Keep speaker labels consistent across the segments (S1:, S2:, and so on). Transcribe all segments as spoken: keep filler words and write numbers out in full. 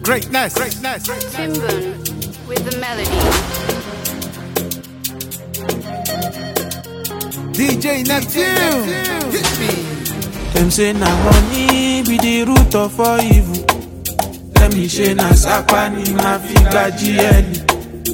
S1: Greatness, greatness.
S2: Timbun with the melody.
S1: D J Neptune, hit me.
S3: Them say na money be the root of all evil. Let me share na sapani ma fi gaji eli.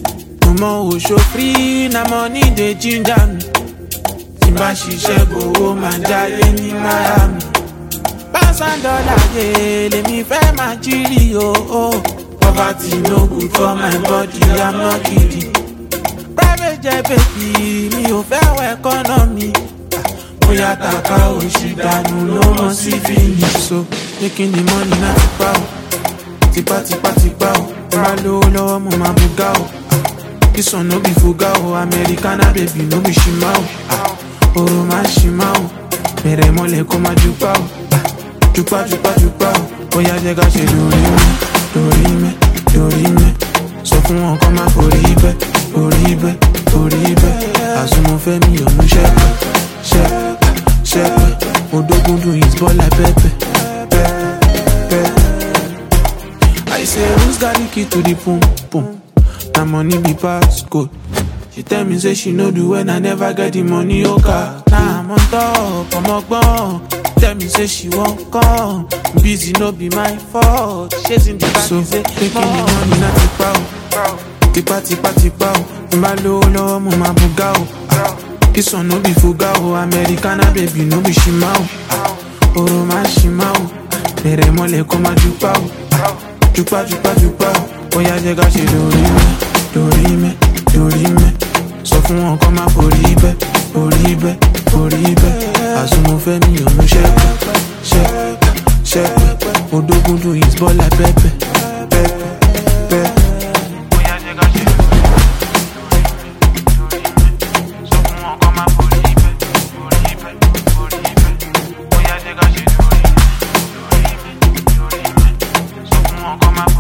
S3: Omo o show free na money dey ginger me. Timba ṣiṣẹ́ gbowó ma jayé ní Miami. Thousand dollar yeah, let me fẹ́ ma jiri o o. Poverty no good for my body, I'm not kidding. Private jet baby, mi ò fẹ́ wọ economy. Oya taka oṣù dànù ló mọ̀ sí finish. So making the money na tipa o, tipa tipa tipa o. Má lówó lọ́wọ́ mo máa buga o. This one no be fuga o, Americana baby no be shima o. Oro ma shima o, bẹ̀rẹ̀ mọ́lẹ̀ kó má jupa o. Jupa jupa jupa o, oya jẹ́ ká ṣe lórí mi, lórí mi, lórí mi. Sọ fún wọn kó má forí bẹ́, forí bẹ́, forí bẹ́. Àsùnmọ̀ fẹ́ mi ò mú ṣẹ́pẹ́, ṣẹ́pẹ́, ṣẹ́pẹ́. Odogundu is ball like pepper, pepper, pepper. I say who's got the key to the pum pum? Na money be pass code. She tell me say she no do when I never get the money, okay. Now I'm on top, I'm up gone. Tell me say she won't come. Busy no be my fault. Chasing the back so, say taking the money na tipa o. Tipa tipa tipa o. Mba low low mo ma buga o. This one no be fuga o. Americana baby no be shima o. Oro ma shima o. Bẹ̀rẹ̀ mọ́lẹ̀ kó má jupa o. Jupa jupa jupa o. Oya jẹ́ ká ṣe lórí mi, lórí mi, lórí mi. Sọ fún wọn kó má forí bẹ́, forí bẹ́, forí bẹ́. Àsùnmọ̀ fẹ́ mi ò mú ṣẹ́pẹ́, ṣẹ́pẹ́, ṣẹ́pẹ́. Odogundu is ball like pepper, pepper, pepper. Oya jẹ́ ká ṣe lórí mi, lórí mi. Sọ fún wọn kó má forí bẹ́, forí bẹ́, forí bẹ́. Oya jẹ́ ká ṣe lórí mi, lórí mi, lórí mi. Sọ fún wọn kó má